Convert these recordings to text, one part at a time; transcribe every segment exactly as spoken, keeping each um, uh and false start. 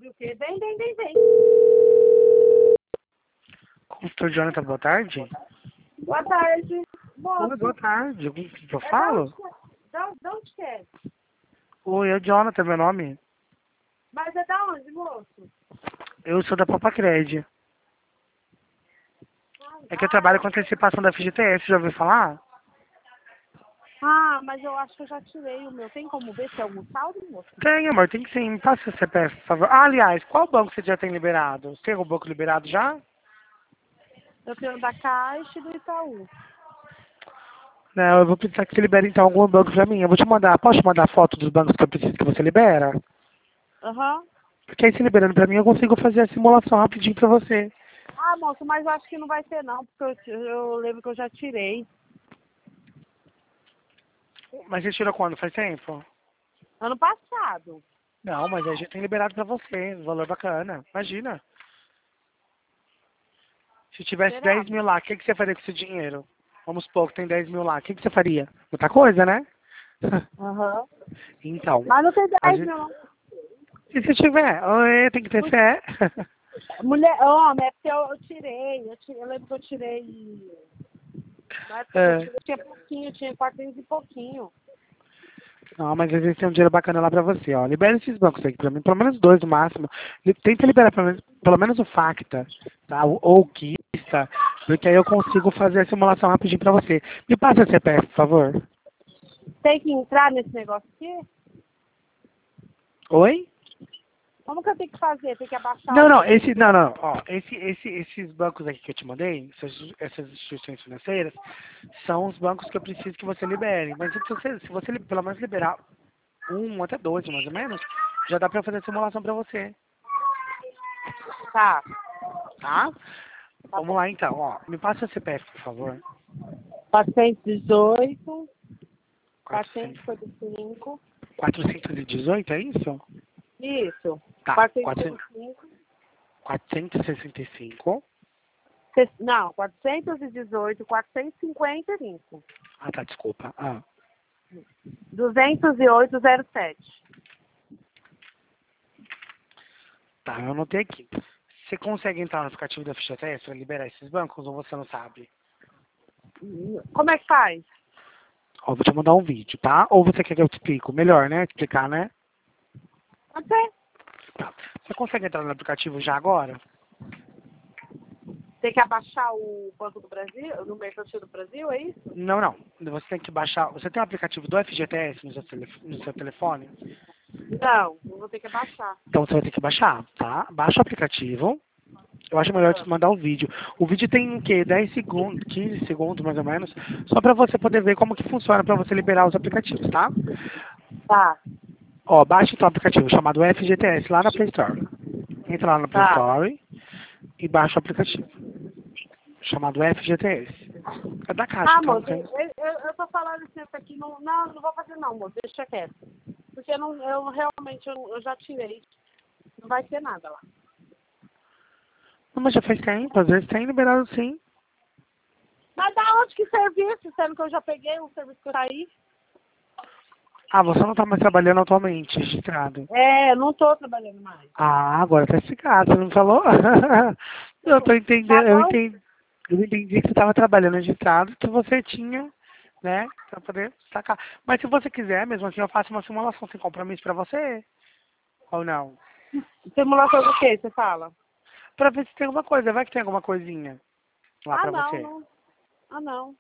o quê? Vem, vem, vem, vem. Consultor Jonathan, boa tarde. Boa tarde. Moço, Oi, boa tarde. O que que eu é falo? da onde, da onde que é? Oi, é o Jonathan, meu nome. Mas é da onde, moço? Eu sou da Papacred. É que eu trabalho com antecipação da F G T S, já ouviu falar? Ah, mas eu acho que eu já tirei o meu. Tem como ver se é algum saldo, moço? Tem, amor, tem que sim. Me passa o C P F, por favor. Ah, aliás, qual banco você já tem liberado? Tem algum banco liberado já? Eu tenho da Caixa e do Itaú. Não, eu vou precisar que você libere então algum banco pra mim. Eu vou te mandar, posso te mandar a foto dos bancos que eu preciso que você libera? Aham. Porque aí, se liberando pra mim, eu consigo fazer a simulação rapidinho pra você. Ah, moço, mas eu acho que não vai ter não, porque eu, eu lembro que eu já tirei. Mas você tirou quando? Faz tempo? Ano passado. Não, mas a gente tem liberado pra você. Um valor bacana. Imagina. Se tivesse Será? dez mil lá, o que, que você faria com esse dinheiro? Vamos supor que tem dez mil lá. O que, que você faria? Muita coisa, né? Aham. Então, Mas não tem a dez gente... mil não. E se tiver? Oi, tem que ter fé. Mulher, homem, é porque eu, eu tirei, eu tirei. Eu lembro que eu tirei. Na época que eu É. tirei, eu tinha pouquinho, eu tinha quatrocentos e pouquinho. Não, mas às vezes tem um dinheiro bacana lá pra você, ó. Libera esses bancos aqui pra mim, pelo menos dois no máximo. Li- Tenta liberar pelo menos, pelo menos o Facta, tá? Ou ou o Kista, porque aí eu consigo fazer a simulação rapidinho pra você. Me passa o C P F, por favor. Tem que entrar nesse negócio aqui? Oi? Como que eu tenho que fazer? Tem que abaixar Não, o não, banco? esse, não, não, ó, esse, esse, esses bancos aqui que eu te mandei, essas, essas instituições financeiras, são os bancos que eu preciso que você libere. Mas se você, se você li- pelo menos liberar um, até dois, mais ou menos, já dá pra fazer a simulação pra você, Tá, tá? tá Vamos bom. lá então, ó, me passa o C P F, por favor. quatrocentos e dezoito, quatrocentos quatrocentos, e cinquenta e cinco. quatrocentos e dezoito, é isso? Isso. Tá, quatrocentos quatrocentos, e cinquenta e cinco. quatrocentos e sessenta e cinco. Ses- Não, quatrocentos e dezoito, quatrocentos e cinquenta e cinco. Ah, tá, desculpa. Ah, duzentos e oito, zero sete. tá, eu anotei aqui. Você consegue entrar no aplicativo da F G T S para liberar esses bancos ou você não sabe? Como é que faz? Ó, vou te mandar um vídeo, tá? Ou você quer que eu te explico? Melhor, né? Explicar, né? Pode ser. Tá. Você consegue entrar no aplicativo já agora? Tem que abaixar o Banco do Brasil, no Mercantil do Brasil, é isso? Não, não. Você tem que baixar. Você tem o aplicativo do F G T S no seu, telef- no seu telefone? Não, eu vou ter que abaixar. Então você vai ter que baixar, tá? Baixa o aplicativo. Eu acho melhor Ah, te mandar o vídeo. O vídeo tem o quê? dez segundos, quinze segundos mais ou menos, só para você poder ver como que funciona para você liberar os aplicativos, tá? tá, Ó, baixa então o aplicativo chamado F G T S lá na Play Store. Entra lá na Play tá. Store e baixa o aplicativo chamado F G T S. É da Caixa, Ah, tá? Não moço, tem... eu, eu, eu tô falando isso aqui, não, não, não vou fazer não, moço, deixa quieto. Porque não, eu realmente, eu, eu já tirei, não vai ter nada lá. Não, mas já faz tempo, às vezes tem liberado sim. Mas da onde que serviço, sendo que eu já peguei um serviço que eu saí? Ah, você não tá mais trabalhando atualmente, registrado. É, eu não tô trabalhando mais. Ah, agora tá explicado, você não falou? Eu tô Tá entendendo, eu bom? entendi, eu entendi que você estava trabalhando registrado, que você tinha, né, pra poder sacar. Mas se você quiser, mesmo assim, eu faço uma simulação sem compromisso pra você, ou não? Simulação do que você fala? Pra ver se tem alguma coisa, vai que tem alguma coisinha lá Ah, pra não, você. não. Ah, não.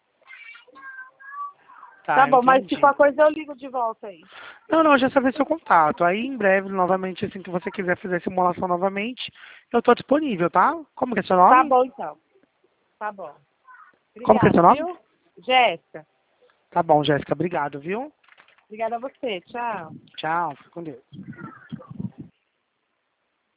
Tá Tá, eu bom, mas se entendi. qualquer coisa eu ligo de volta aí. Não, não, eu já sabia seu contato. Aí em breve, novamente, assim que você quiser fazer a simulação novamente, eu tô disponível, tá? Como que é seu Tá nome? bom, então. Tá bom. Como que é seu Obrigada, nome? viu? Jéssica. Tá bom, Jéssica, obrigado, viu? Obrigada a você. Tchau. Tchau, fica com Deus.